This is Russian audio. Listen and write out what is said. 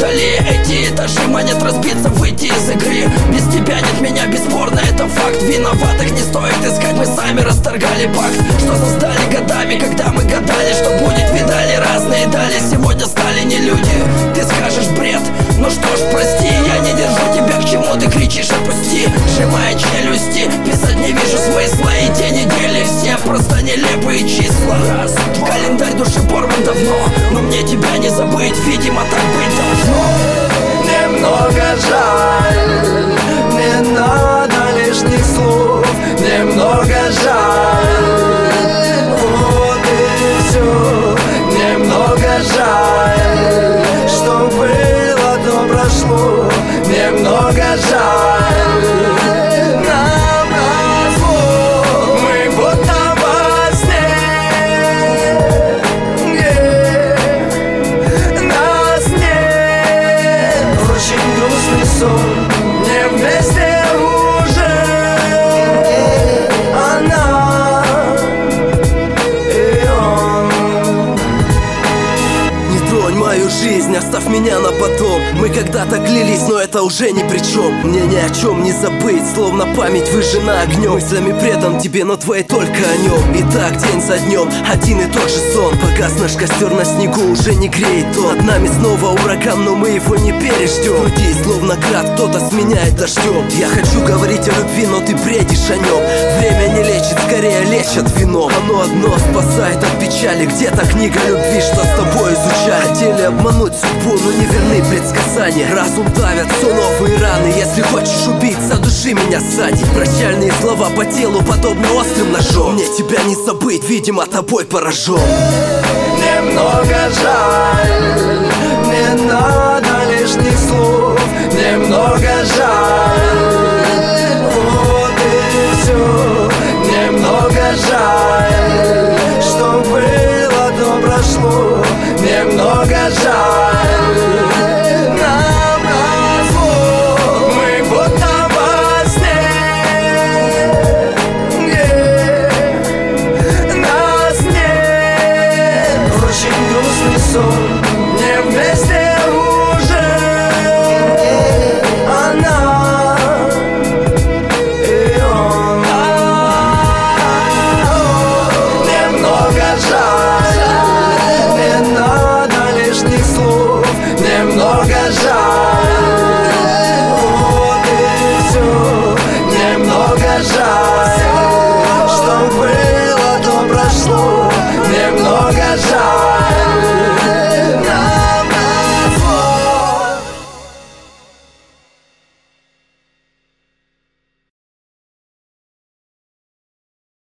вдали. Эти этажи манят разбиться, выйти из игры. Без тебя нет меня, бесспорно, это факт. Виноватых не стоит искать, мы сами расторгали пакт, что создали годами, когда мы гадали, что будет. Видали разные дали, сегодня стали не люди. Ты скажешь бред, ну что ж, прости. Я не держу тебя, к чему ты кричишь, отпусти. Сжимая челюсти, писать не вижу смысла. И те недели все просто нелепые числа. Календарь души порван давно, но мне тебя не забыть, видимо, так быть должно. Немного жаль, не надо лишних слов. Немного жаль, вот и все. Немного жаль, что было, то прошло. Немного жаль, нам развод. Мы будто во сне, нас нет. Очень грустный сон, не вместе уже она и он. Не тронь мою жизнь, оставь меня на потом. Мы когда-то клялись, но это уже ни при чем. Мне ни о чем не забыть, словно память выжжена огнем. Мыслями предан тебе, но твои только о нем. И так день за днем, один и тот же сон. Погас наш костер на снегу, уже не греет он. Над нами снова ураган, но мы его не переждем. В груди словно град, кто-то сменяет дождем. Я хочу говорить о любви, но ты бредишь о нем. Время не лечит, скорее лечит вино. Оно одно спасает от печали. Где-то книга любви, что с тобой изучали. Хотели обмануть судьбу, но не верны предсказания. Разум давят все новые раны. Если хочешь убиться, души меня сзади. Прощальные слова по телу, подобно острым ножом. Мне тебя не забыть, видимо, тобой поражен. Немного жаль, не надо лишних слов. Немного жаль, вот и все. Немного жаль, что было, то прошло. Немного жаль, нам развод. Мы будто во сне, нас нет. Очень грустный сон.